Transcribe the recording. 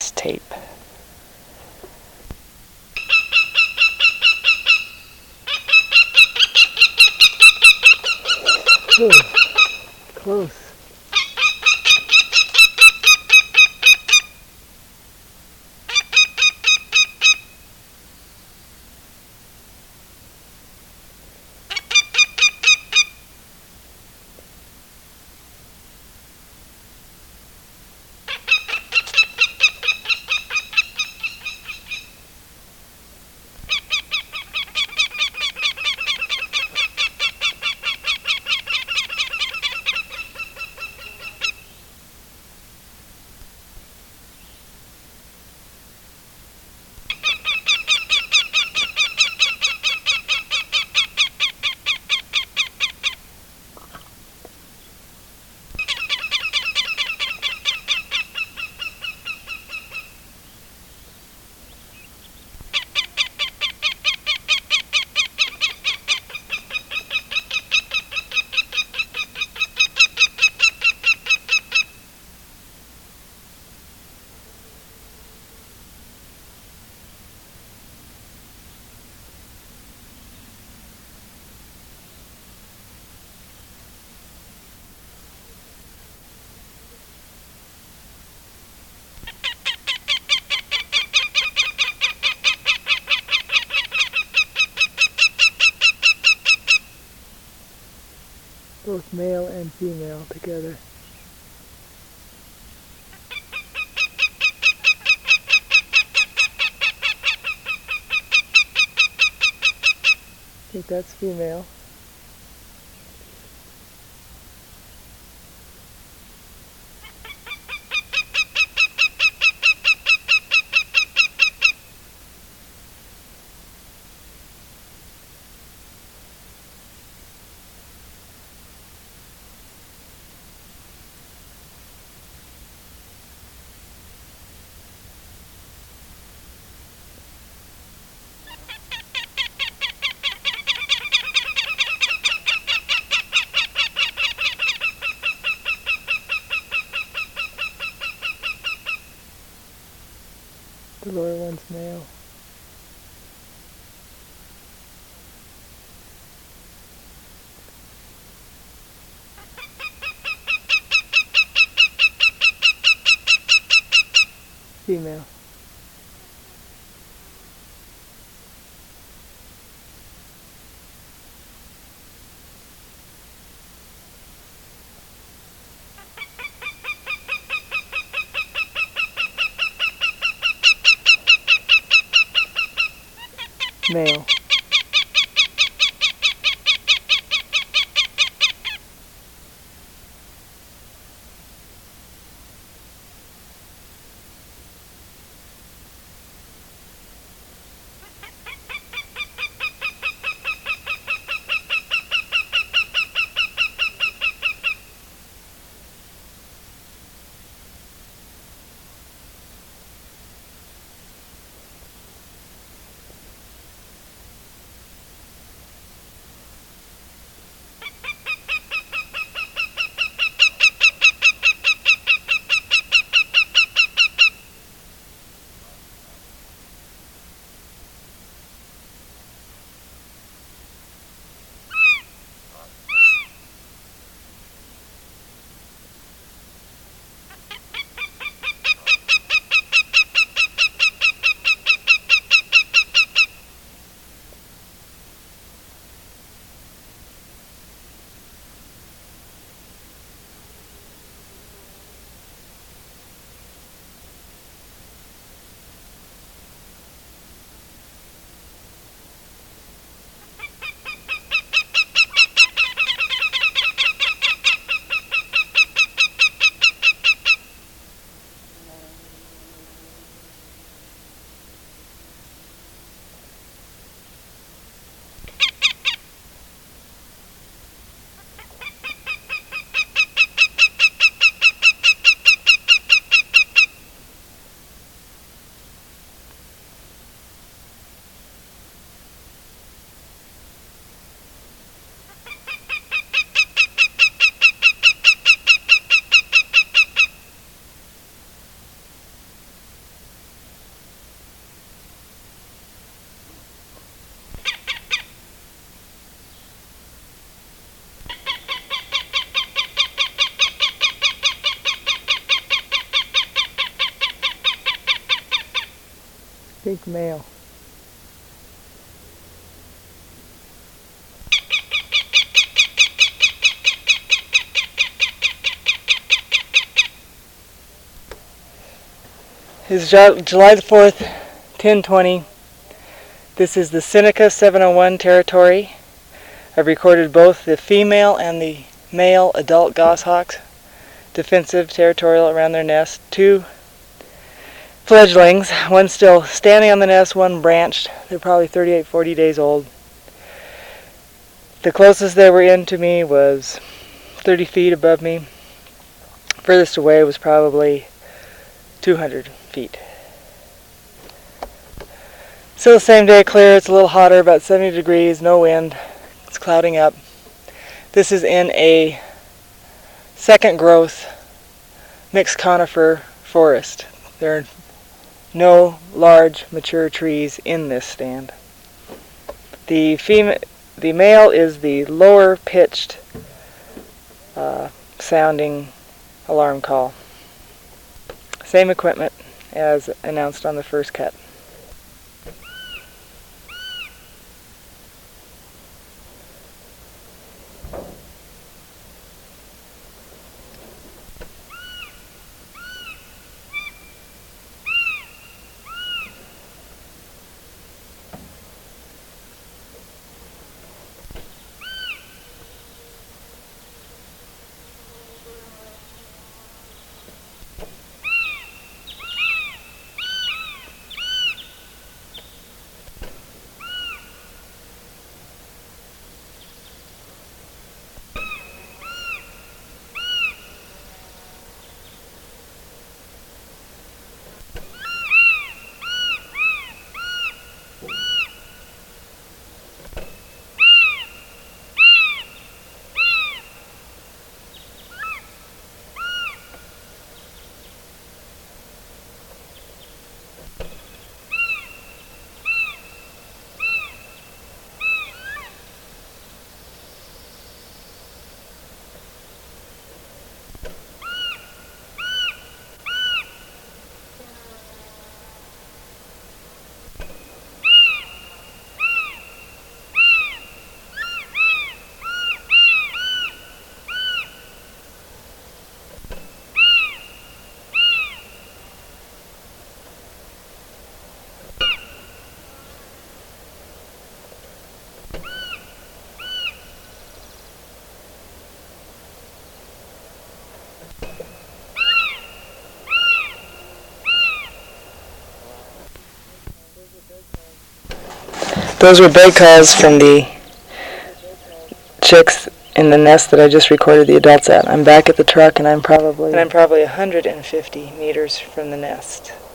this tape. Ooh, close. Both male and female together. I think that's female. The lower one's male. Female. Male. think male. It's July the 4th, 10:20. This is the Seneca 701 territory. I've recorded both the female and the male adult goshawks, defensive, territorial around their nest. Two fledglings, one still standing on the nest, one branched. They're probably 38, 40 days old. The closest they were in to me was 30 feet above me. Furthest away was probably 200 feet. Still the same day, clear. It's a little hotter, about 70 degrees, no wind. It's clouding up. This is in a second growth mixed conifer forest. There are no large mature trees in this stand. The male is the lower pitched sounding alarm call. Same equipment as announced on the first cut. Those were bed calls from the chicks in the nest that I just recorded the adults at. I'm back at the truck and I'm probably 150 meters from the nest.